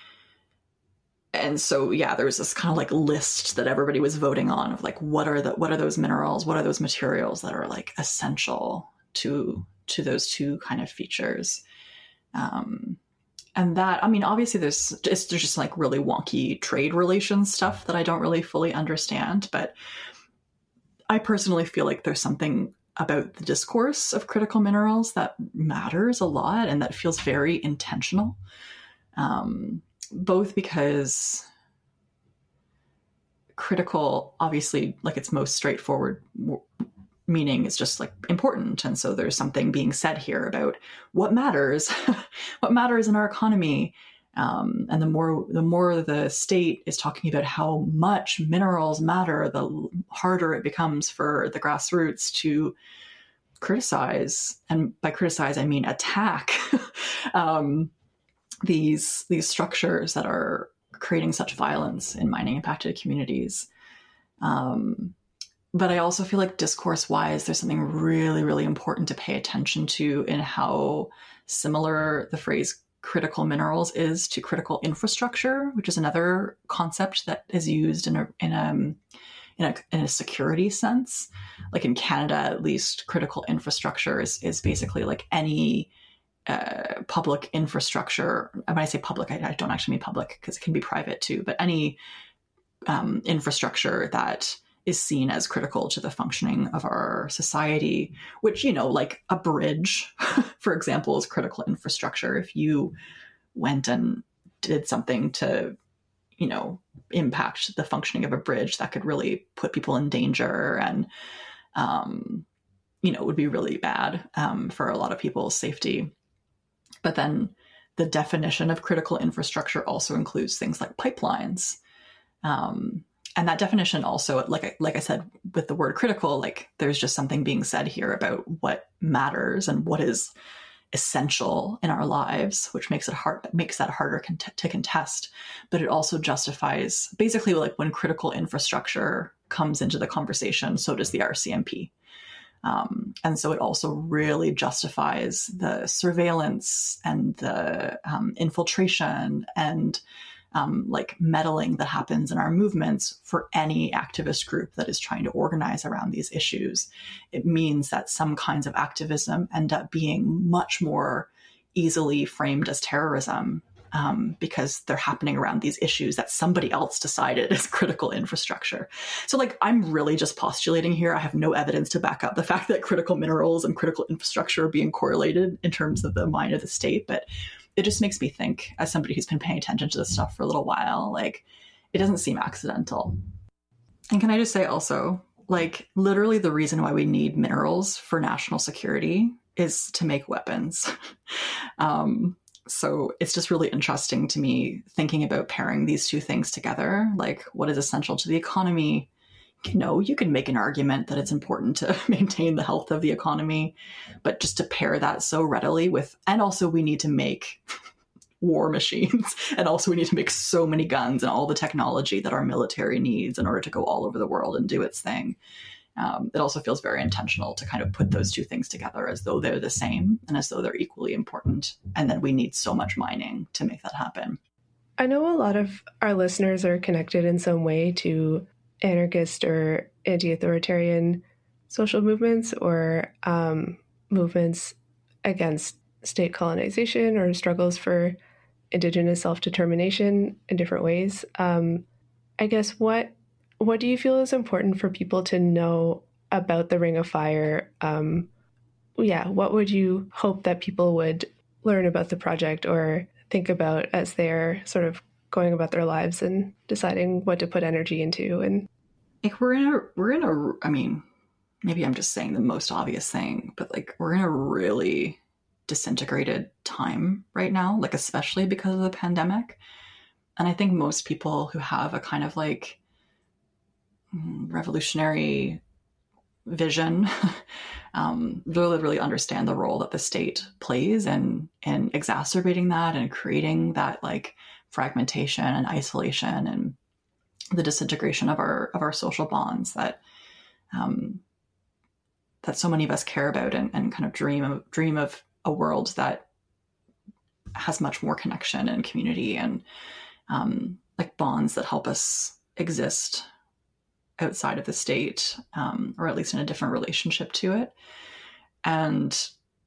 and so, yeah, there was this kind of like list that everybody was voting on of like, what are the, what are those minerals? What are those materials that are like essential to, to those two kind of features? Um, and that, I mean, obviously there's just, there's just like really wonky trade relations stuff that I don't really fully understand, but I personally feel like there's something about the discourse of critical minerals that matters a lot and that feels very intentional. Um, both because critical, obviously, like its most straightforward meaning is just like important. And so there's something being said here about what matters, what matters in our economy. Um, and the more, the more the state is talking about how much minerals matter, the harder it becomes for the grassroots to criticize. And by criticize, I mean attack um, these, these structures that are creating such violence in mining impacted communities. Um, but I also feel like discourse wise, there's something really, really important to pay attention to in how similar the phrase critical minerals is to critical infrastructure, which is another concept that is used in a, in a, in a, in a security sense. Like in Canada, at least, critical infrastructure is, is basically like any uh, public infrastructure. When I say public, I, I don't actually mean public because it can be private too, but any um, infrastructure that is seen as critical to the functioning of our society, which, you know, like a bridge, for example, is critical infrastructure. If you went and did something to, you know, impact the functioning of a bridge, that could really put people in danger and, um, you know, would be really bad um, for a lot of people's safety. But then the definition of critical infrastructure also includes things like pipelines. Um, and that definition also, like, like I said, with the word critical, like there's just something being said here about what matters and what is essential in our lives, which makes it hard, makes that harder con- to contest. But it also justifies basically like when critical infrastructure comes into the conversation, so does the R C M P. Um, and so it also really justifies the surveillance and the um, infiltration and um, like meddling that happens in our movements for any activist group that is trying to organize around these issues. It means that some kinds of activism end up being much more easily framed as terrorism um, because they're happening around these issues that somebody else decided is critical infrastructure. So like, I'm really just postulating here. I have no evidence to back up the fact that critical minerals and critical infrastructure are being correlated in terms of the mind of the state. But it just makes me think, as somebody who's been paying attention to this stuff for a little while, like it doesn't seem accidental. And can I just say also, like literally the reason why we need minerals for national security is to make weapons. um, So it's just really interesting to me thinking about pairing these two things together. Like what is essential to the economy? You know, you can make an argument that it's important to maintain the health of the economy, but just to pair that so readily with, and also we need to make war machines. And also we need to make so many guns and all the technology that our military needs in order to go all over the world and do its thing. Um, it also feels very intentional to kind of put those two things together as though they're the same and as though they're equally important. And then we need so much mining to make that happen. I know a lot of our listeners are connected in some way to anarchist or anti-authoritarian social movements or um, movements against state colonization or struggles for Indigenous self-determination in different ways. Um, I guess what What do you feel is important for people to know about the Ring of Fire? Um, yeah, what would you hope that people would learn about the project or think about as they're sort of going about their lives and deciding what to put energy into? And like we're in a, we're in a, I mean, maybe I'm just saying the most obvious thing, but like we're in a really disintegrated time right now, like especially because of the pandemic. and I think most people who have a kind of like revolutionary vision um, really, really understand the role that the state plays in, in exacerbating that and creating that like fragmentation and isolation and the disintegration of our of our social bonds that um, that so many of us care about and, and kind of dream of dream of a world that has much more connection and community and um, like bonds that help us exist outside of the state, um, or at least in a different relationship to it. And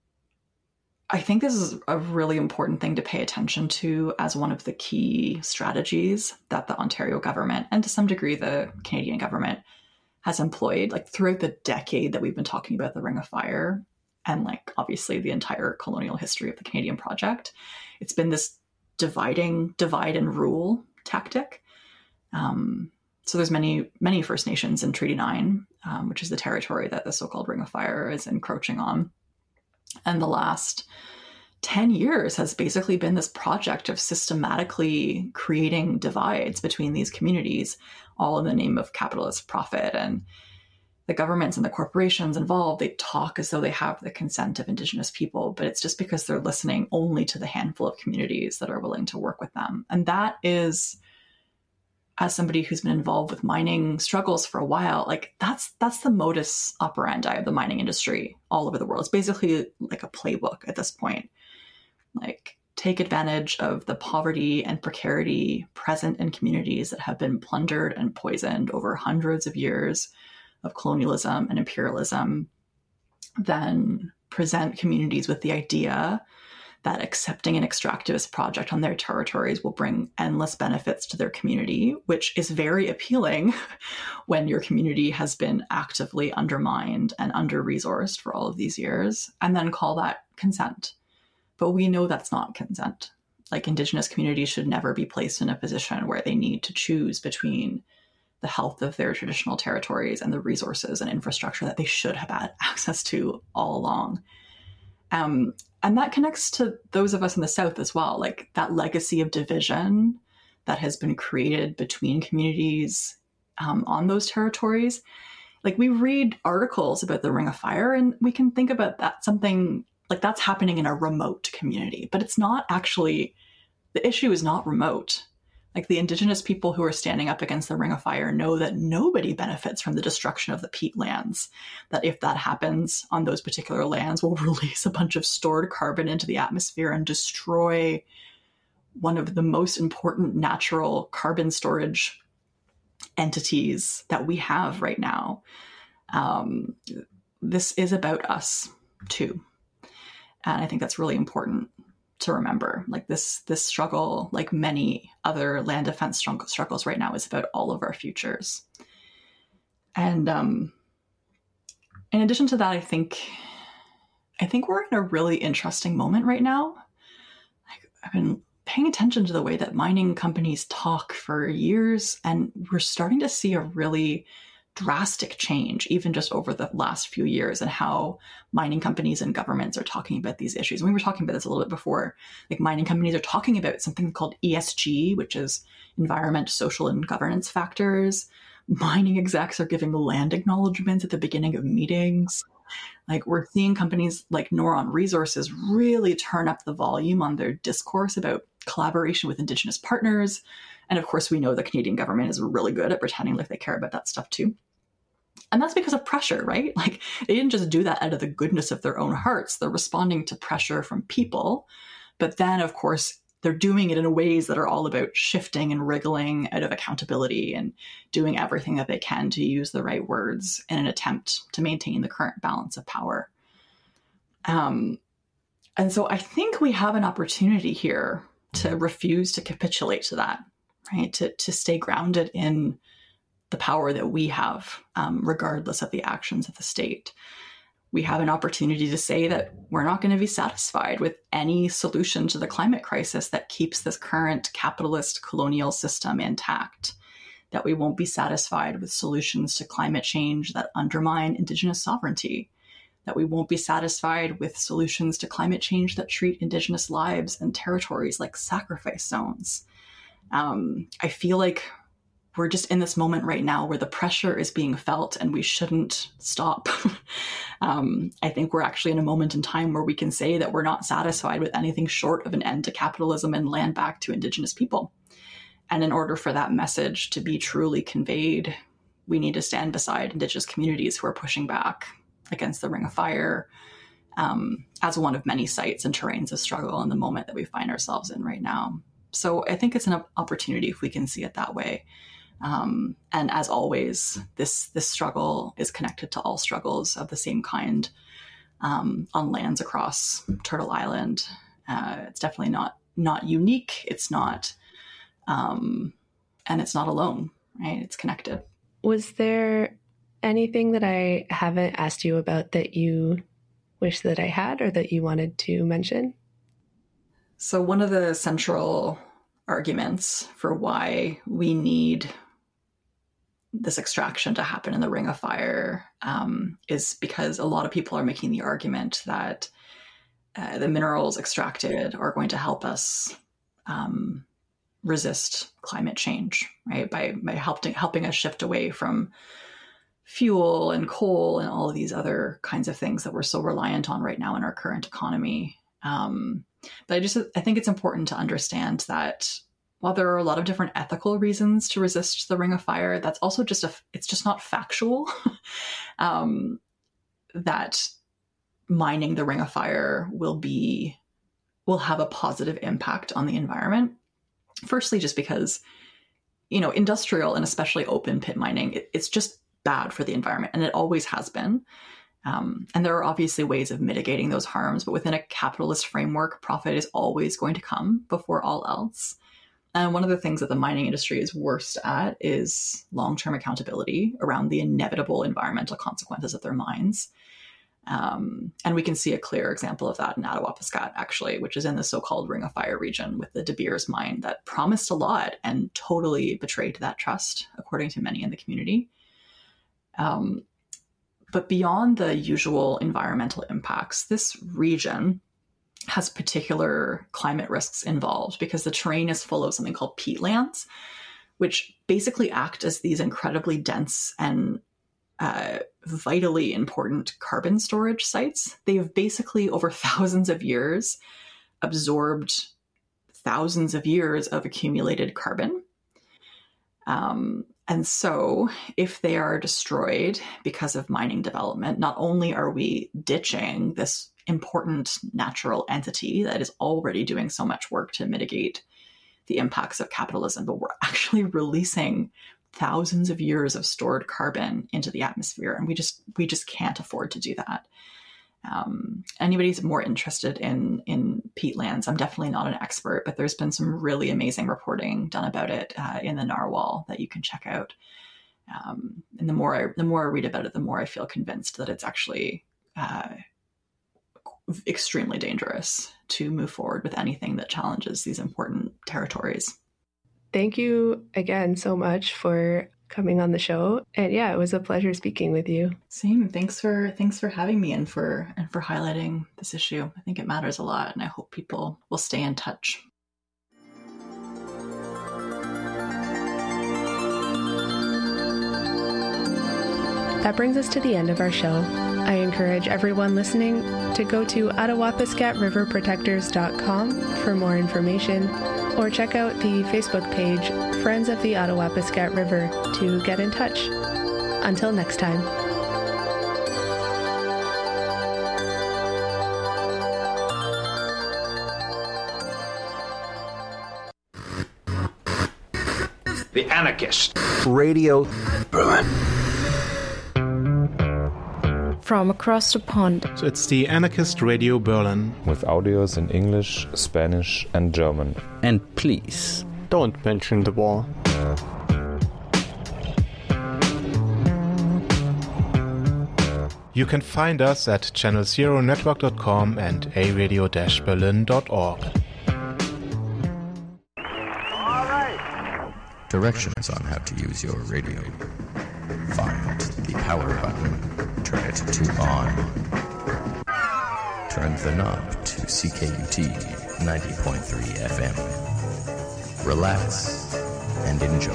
I think this is a really important thing to pay attention to as one of the key strategies that the Ontario government, and to some degree the Canadian government, has employed like throughout the decade that we've been talking about the Ring of Fire, and like obviously the entire colonial history of the Canadian project. It's been this dividing, divide and rule tactic. Um, so there's many, many First Nations in Treaty nine, um, which is the territory that the so-called Ring of Fire is encroaching on. And the last ten years has basically been this project of systematically creating divides between these communities, all in the name of capitalist profit. And the governments and the corporations involved, they talk as though they have the consent of Indigenous people, but it's just because they're listening only to the handful of communities that are willing to work with them. And that is, as somebody who's been involved with mining struggles for a while, like that's that's the modus operandi of the mining industry all over the world. It's basically like a playbook at this point. Like, take advantage of the poverty and precarity present in communities that have been plundered and poisoned over hundreds of years of colonialism and imperialism, then present communities with the idea that accepting an extractivist project on their territories will bring endless benefits to their community, which is very appealing when your community has been actively undermined and under-resourced for all of these years, and then call that consent. But we know that's not consent. Like, Indigenous communities should never be placed in a position where they need to choose between the health of their traditional territories and the resources and infrastructure that they should have had access to all along. Um, and that connects to those of us in the South as well, like that legacy of division that has been created between communities um, on those territories. Like, we read articles about the Ring of Fire and we can think about that something like that's happening in a remote community, but it's not actually, the issue is not remote. Like, the Indigenous people who are standing up against the Ring of Fire know that nobody benefits from the destruction of the peat lands. That if that happens on those particular lands, we'll release a bunch of stored carbon into the atmosphere and destroy one of the most important natural carbon storage entities that we have right now. Um, this is about us too. And I think that's really important to remember. Like, this this struggle, like many other land defense struggles right now, is about all of our futures. And um, in addition to that, I think I think we're in a really interesting moment right now. Like, I've been paying attention to the way that mining companies talk for years, and we're starting to see a really drastic change, even just over the last few years, and how mining companies and governments are talking about these issues. And we were talking about this a little bit before. Like, mining companies are talking about something called E S G, which is environment, social, and governance factors. Mining execs are giving land acknowledgements at the beginning of meetings. Like, we're seeing companies like Noron Resources really turn up the volume on their discourse about collaboration with Indigenous partners. And of course, we know the Canadian government is really good at pretending like they care about that stuff too. And that's because of pressure, right? Like, they didn't just do that out of the goodness of their own hearts. They're responding to pressure from people. But then, of course, they're doing it in ways that are all about shifting and wriggling out of accountability and doing everything that they can to use the right words in an attempt to maintain the current balance of power. Um, and so I think we have an opportunity here to refuse to capitulate to that, right? To, to stay grounded in the power that we have, um, regardless of the actions of the state. We have an opportunity to say that we're not going to be satisfied with any solution to the climate crisis that keeps this current capitalist colonial system intact, that we won't be satisfied with solutions to climate change that undermine Indigenous sovereignty, that we won't be satisfied with solutions to climate change that treat Indigenous lives and territories like sacrifice zones. Um, I feel like we're just in this moment right now where the pressure is being felt and we shouldn't stop. um, I think we're actually in a moment in time where we can say that we're not satisfied with anything short of an end to capitalism and land back to Indigenous people. And in order for that message to be truly conveyed, we need to stand beside Indigenous communities who are pushing back against the Ring of Fire um, as one of many sites and terrains of struggle in the moment that we find ourselves in right now. So I think it's an opportunity if we can see it that way. Um, and as always, this this struggle is connected to all struggles of the same kind um, on lands across Turtle Island. Uh, it's definitely not not unique. It's not, um, and it's not alone, right? It's connected. Was there anything that I haven't asked you about that you wish that I had or that you wanted to mention? So one of the central arguments for why we need this extraction to happen in the Ring of Fire um, is because a lot of people are making the argument that uh, the minerals extracted are going to help us um, resist climate change, right? By by helping helping us shift away from fuel and coal and all of these other kinds of things that we're so reliant on right now in our current economy. Um, but I just I think it's important to understand that while there are a lot of different ethical reasons to resist the Ring of Fire, that's also just a, it's just not factual um, that mining the Ring of Fire will be, will have a positive impact on the environment. Firstly, just because, you know, industrial and especially open pit mining, it, it's just bad for the environment, and it always has been. Um, and there are obviously ways of mitigating those harms, but within a capitalist framework, profit is always going to come before all else. And one of the things that the mining industry is worst at is long-term accountability around the inevitable environmental consequences of their mines. Um, and we can see a clear example of that in Attawapiskat, actually, which is in the so-called Ring of Fire region with the De Beers mine that promised a lot and totally betrayed that trust, according to many in the community. Um, but beyond the usual environmental impacts, this region has particular climate risks involved because the terrain is full of something called peatlands, which basically act as these incredibly dense and uh, vitally important carbon storage sites. They've basically, over thousands of years, absorbed thousands of years of accumulated carbon. Um, and so if they are destroyed because of mining development, not only are we ditching this important natural entity that is already doing so much work to mitigate the impacts of capitalism, but we're actually releasing thousands of years of stored carbon into the atmosphere, and we just we just can't afford to do that. Um, anybody's more interested in in peatlands, I'm definitely not an expert, but there's been some really amazing reporting done about it uh, in the Narwhal that you can check out. Um, and the more I the more I read about it, the more I feel convinced that it's actually uh, extremely dangerous to move forward with anything that challenges these important territories. Thank you again so much for coming on the show. And yeah, it was a pleasure speaking with you. Same. Thanks for thanks for having me and for and for highlighting this issue. I think it matters a lot, and I hope people will stay in touch. That brings us to the end of our show. I encourage everyone listening to go to Attawapiskat River Protectors dot com for more information, or check out the Facebook page Friends of the Attawapiskat River to get in touch. Until next time. The Anarchist. Radio Berlin. From across the pond. So it's the Anarchist Radio Berlin. With audios in English, Spanish and German. And please, don't mention the war. You can find us at channel zero network dot com and a radio dash berlin dot org. Directions on how to use your radio. Find the power button. Turn it to on. Turn the knob to C K U T ninety point three F M. relax, and enjoy.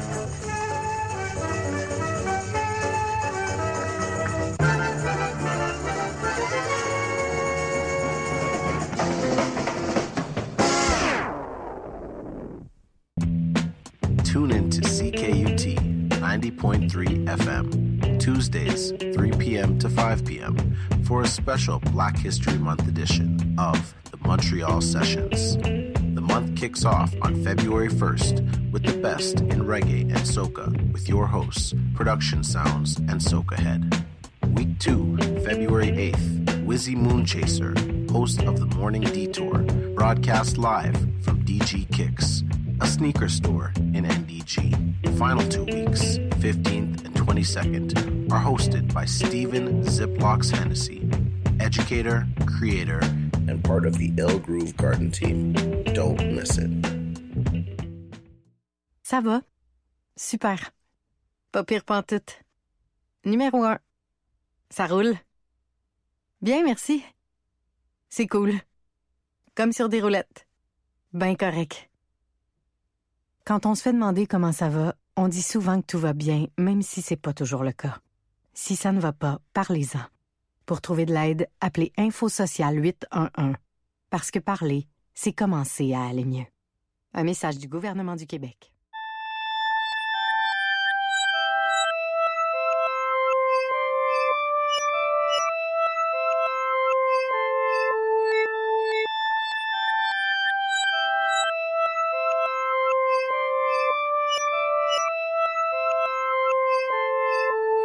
Tune in to C K U T ninety point three F M, Tuesdays, three p.m. to five p.m. for a special Black History Month edition of the Montreal Sessions. The month kicks off on February first with the best in reggae and soca with your hosts, Production Sounds and Soca Head. Week two, February eighth, Wizzy Moonchaser, host of The Morning Detour, broadcast live from D G Kicks, a sneaker store in N D G. The final two weeks, fifteenth and twenty-second, are hosted by Stephen Ziplocks Hennessy, educator, creator, and part of the Ill Groove Garden team. Don't miss it. Ça va? Super. Pas pire pantoute. Numéro un. Ça roule? Bien, merci. C'est cool. Comme sur des roulettes. Ben correct. Quand on se fait demander comment ça va, on dit souvent que tout va bien, même si c'est pas toujours le cas. Si ça ne va pas, parlez-en. Pour trouver de l'aide, appelez Info Social huit un un. Parce que parler, c'est commencer à aller mieux. Un message du gouvernement du Québec.